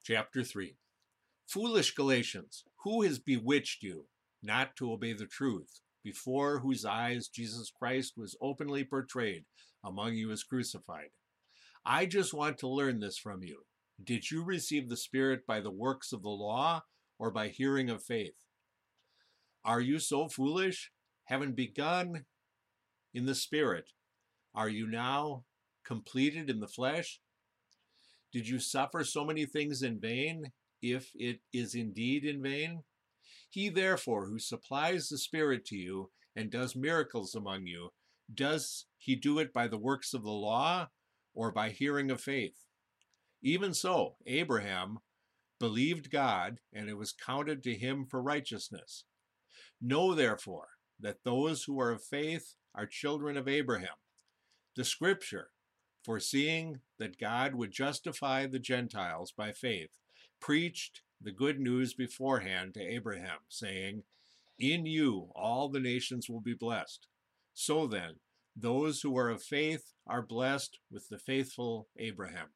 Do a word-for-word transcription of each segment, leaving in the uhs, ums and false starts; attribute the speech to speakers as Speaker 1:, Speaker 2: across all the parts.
Speaker 1: Chapter three. Foolish Galatians, who has bewitched you not to obey the truth, before whose eyes Jesus Christ was openly portrayed among you as crucified? I just want to learn this from you. Did you receive the Spirit by the works of the law or by hearing of faith? Are you so foolish? Having begun in the Spirit, are you now completed in the flesh? Did you suffer so many things in vain, if it is indeed in vain? He therefore who supplies the Spirit to you and does miracles among you, does he do it by the works of the law or by hearing of faith? Even so, Abraham believed God, and it was counted to him for righteousness. Know therefore that those who are of faith are children of Abraham. The Scripture, foreseeing that God would justify the Gentiles by faith, preached the good news beforehand to Abraham, saying, "In you all the nations will be blessed." So then, those who are of faith are blessed with the faithful Abraham.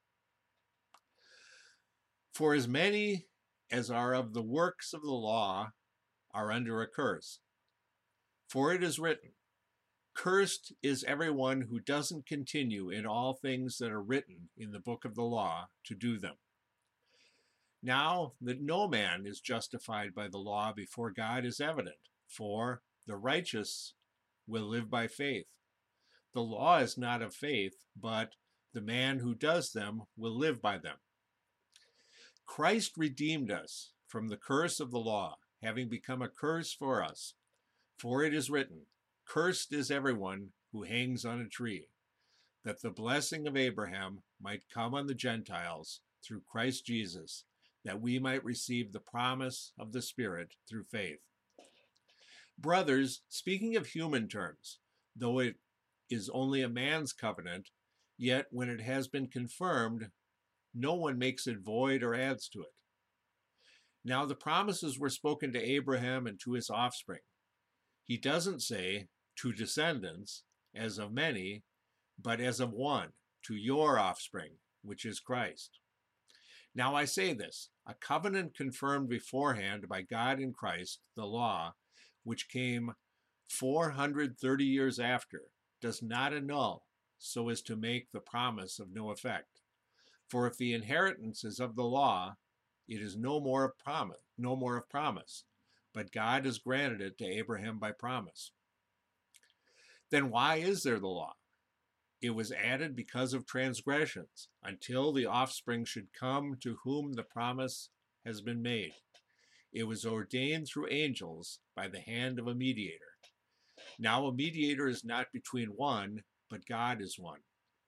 Speaker 1: For as many as are of the works of the law are under a curse. For it is written, "Cursed is everyone who doesn't continue in all things that are written in the book of the law to do them." Now that no man is justified by the law before God is evident, for the righteous will live by faith. The law is not of faith, but the man who does them will live by them. Christ redeemed us from the curse of the law, having become a curse for us. For it is written, "Cursed is everyone who hangs on a tree," that the blessing of Abraham might come on the Gentiles through Christ Jesus, that we might receive the promise of the Spirit through faith. Brothers, speaking of human terms, though it is only a man's covenant, yet when it has been confirmed, no one makes it void or adds to it. Now the promises were spoken to Abraham and to his offspring. He doesn't say, "to descendants," as of many, but as of one, "to your offspring," which is Christ. Now I say this, a covenant confirmed beforehand by God in Christ, the law, which came four hundred thirty years after, does not annul so as to make the promise of no effect. For if the inheritance is of the law, it is no more of promise, no more of promise, but God has granted it to Abraham by promise. Then why is there the law? It was added because of transgressions, until the offspring should come to whom the promise has been made. It was ordained through angels by the hand of a mediator. Now a mediator is not between one, but God is one.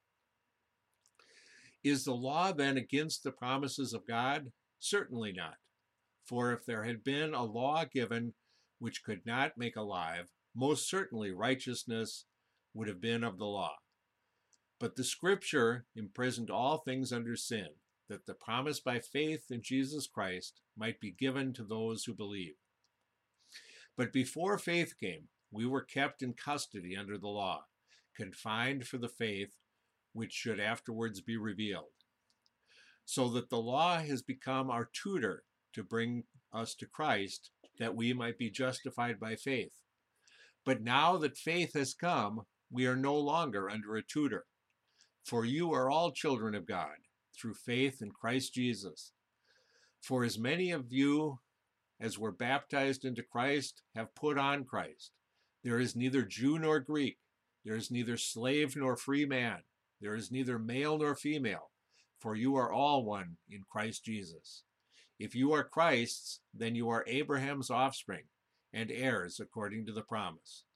Speaker 1: Is the law then against the promises of God? Certainly not. For if there had been a law given which could not make alive, most certainly righteousness would have been of the law. But the Scripture imprisoned all things under sin, that the promise by faith in Jesus Christ might be given to those who believe. But before faith came, we were kept in custody under the law, confined for the faith which should afterwards be revealed. So that the law has become our tutor to bring us to Christ, that we might be justified by faith. But now that faith has come, we are no longer under a tutor. For you are all children of God, through faith in Christ Jesus. For as many of you as were baptized into Christ have put on Christ. There is neither Jew nor Greek, there is neither slave nor free man, there is neither male nor female, for you are all one in Christ Jesus. If you are Christ's, then you are Abraham's offspring, and heirs according to the promise.